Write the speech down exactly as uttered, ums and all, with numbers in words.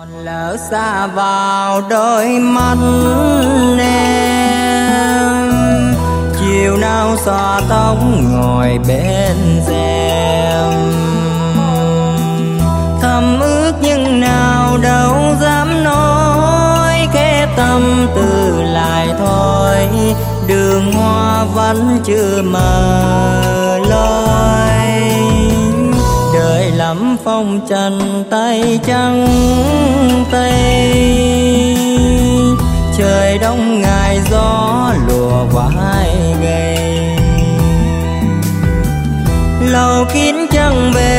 lỡ xa vào đôi mắt em, chiều nào xõa tóc ngồi bên rèm, thầm ước nhưng nào đâu dám nói, khẽ tâm tư lại thôi, đường hoa vẫn chưa mờ lối. Đời lắm phong trần tay trắng tay, trời đông ngày gió lùa vai gầy, lầu kín trăng về